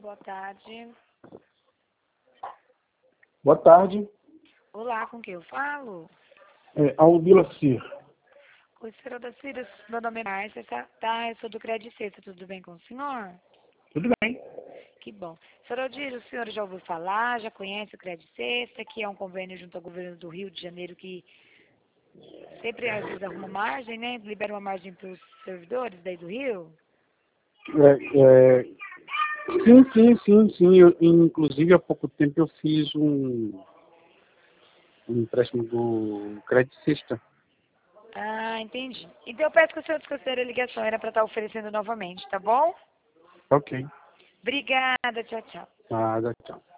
Boa tarde. Boa tarde. Olá, com quem eu falo? Aldila Cir. Oi, senhora Odacílio, meu nome é Márcia, tá? Eu sou do Credit Sexta, tudo bem com o senhor? Tudo bem? Que bom. Senhora Odílio, o senhor já ouviu falar, já conhece o Credit Sexta, que é um convênio junto ao governo do Rio de Janeiro que sempre às vezes arruma margem, né? Libera uma margem para os servidores daí do Rio? Sim. Inclusive, há pouco tempo eu fiz um empréstimo do Credit Sexta. Ah, entendi. Então eu peço que o senhor desconsidere a ligação, era para estar oferecendo novamente, tá bom? Ok. Obrigada, tchau, tchau. Nada, tchau.